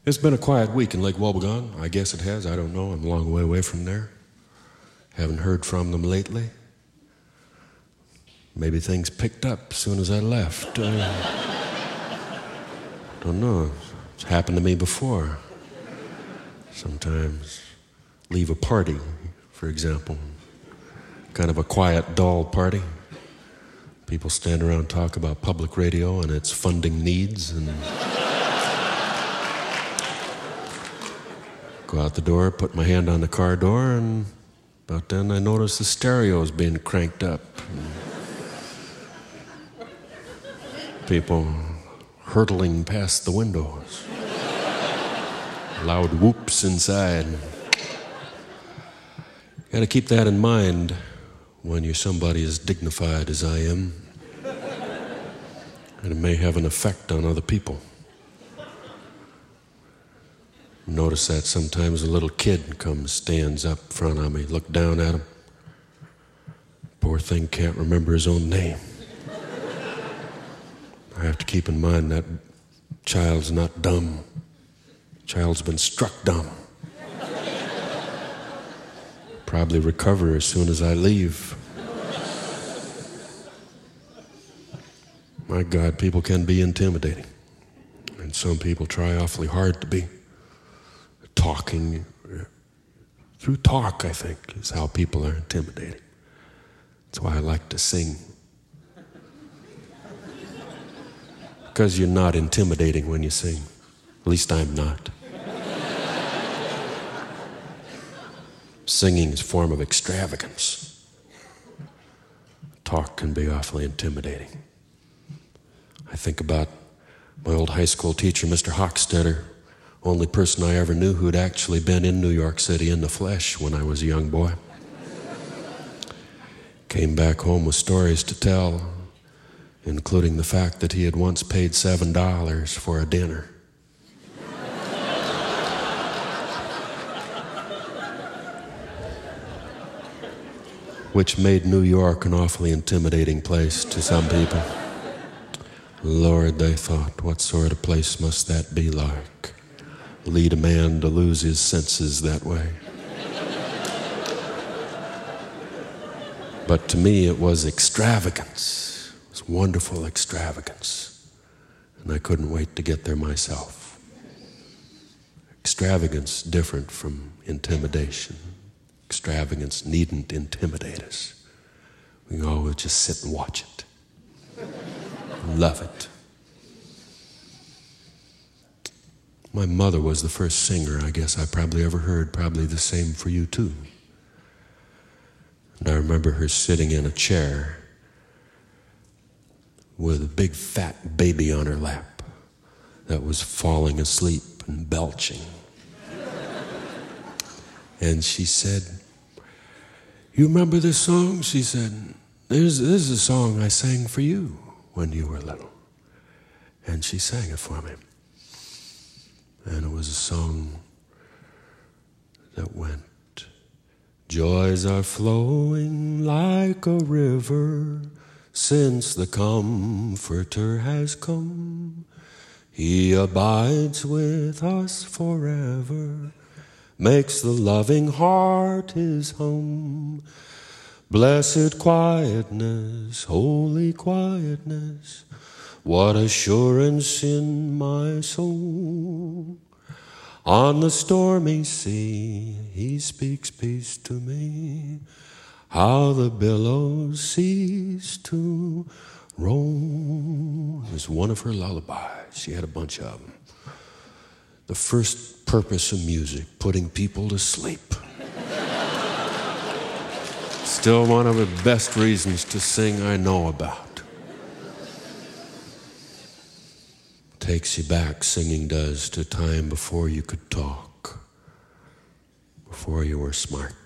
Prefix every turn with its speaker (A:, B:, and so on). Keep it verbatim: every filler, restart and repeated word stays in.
A: It's been a quiet week in Lake Wobegon. I guess it has. I don't know. I'm a long way away from there. Haven't heard from them lately. Maybe things picked up as soon as I left. Uh, don't know. It's happened to me before. Sometimes leave a party, for example. Kind of a quiet, dull party. People stand around and talk about public radio and its funding needs, and go out the door, put my hand on the car door, and about then I notice the stereo's being cranked up. People hurtling past the windows. Loud whoops inside. Got to keep that in mind when you're somebody as dignified as I am. And it may have an effect on other people. Notice that sometimes a little kid comes, stands up in front of me, look down at him. Poor thing can't remember his own name. I have to keep in mind that child's not dumb. Child's been struck dumb. Probably recover as soon as I leave. My God, people can be intimidating. And some people try awfully hard to be. Talking, through talk, I think, is how people are intimidating. That's why I like to sing. Because you're not intimidating when you sing. At least I'm not. Singing is a form of extravagance. Talk can be awfully intimidating. I think about my old high school teacher, Mister Hochstetter, only person I ever knew who'd actually been in New York City in the flesh when I was a young boy. Came back home with stories to tell, including the fact that he had once paid seven dollars for a dinner. Which made New York an awfully intimidating place to some people. Lord, they thought, what sort of place must that be like? Lead a man to lose his senses that way. But to me, it was extravagance. It was wonderful extravagance. And I couldn't wait to get there myself. Extravagance different from intimidation. Extravagance needn't intimidate us. We can always just sit and watch it. Love it. My mother was the first singer I guess I probably ever heard, probably the same for you too. And I remember her sitting in a chair with a big fat baby on her lap that was falling asleep and belching. And she said, "You remember this song?" She said, "This is a song I sang for you when you were little." And she sang it for me. And it was a song that went, "Joys are flowing like a river since the Comforter has come. He abides with us forever, makes the loving heart his home. Blessed quietness, holy quietness, what assurance in my soul. On the stormy sea, he speaks peace to me. How the billows cease to roll." It was one of her lullabies. She had a bunch of them. The first purpose of music, putting people to sleep. Still one of the best reasons to sing I know about. Takes you back, singing does, to time before you could talk, before you were smart.